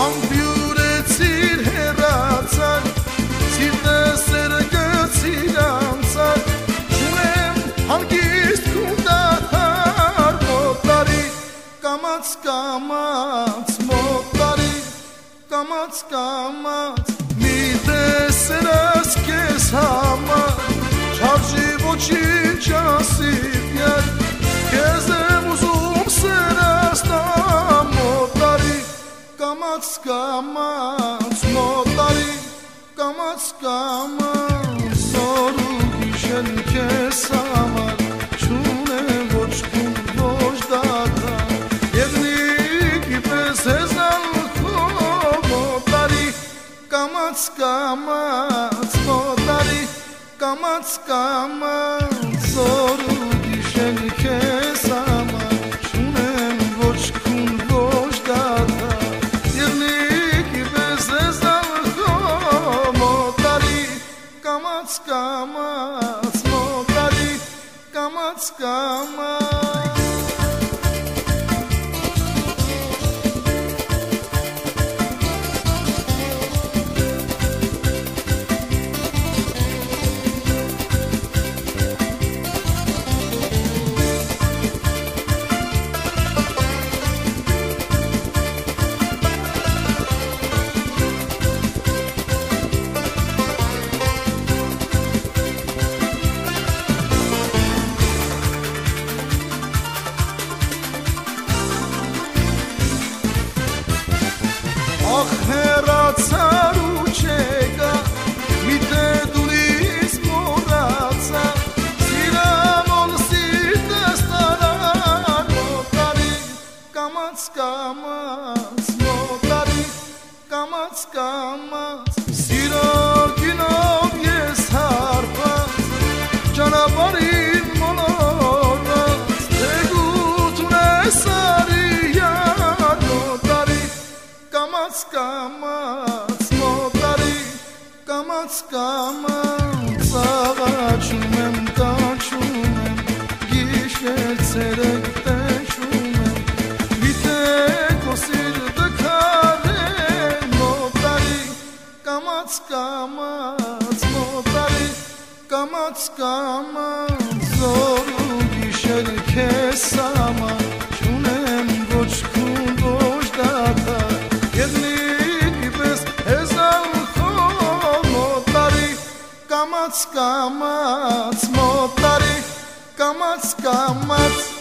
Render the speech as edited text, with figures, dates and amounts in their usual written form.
Ամբյուրեցիր հեռացար, սիրտս երգեցիր անցար, չունեմ հանգիստ կունդահար, մոտարի կամաց կամաց, մոտարի կամաց կամաց, մի տեսերս կեզ համար, չարժի ոչինչ ասիվ յար, կեզ եմ ուզում սերաստամ, մոտարի կամաց կամաց, մոտարի կամաց կամաց, նոր ու գիշեր կեզ համար, չունեմ ոչ կուն ոչ դատար, եղնիկի պես հեզալքով, մոտարի կամաց կամաց, մոտարի կամաց կամաց, նոր ու գիշեր կեզ համար, չունեմ ոչ կուն ոչ դատար, եղնիկի պես հեզալքով, մոտարի կամաց կամաց, մոտարի կամաց կամաց. Ախ հեռացար ու չեկա, միթե դուրիս մոռացա, սիրամոն սիրտս տարար, մոտարի կամաց կամաց, մոտարի կամաց կամաց, սիրո գինով ես հարբած, ճանապարհին մոլորած, թեգուտ ունես արիյան, մոտարի կամաց կամաց, մոտարի կամաց կամաց, աղաչում եմ, կանչում եմ, գիշեր ցերեկ տենչում եմ, միթե քո սիրտը քարե, մոտարի կամաց կամաց, մոտարի կամաց կամաց, զոր ու գիշեր քեզ համար, չունեմ ոչ կուն ոչ դատար, եղնիկի պես հեզալքով, մոտարի կամաց կամաց, մոտարի կամաց կամաց.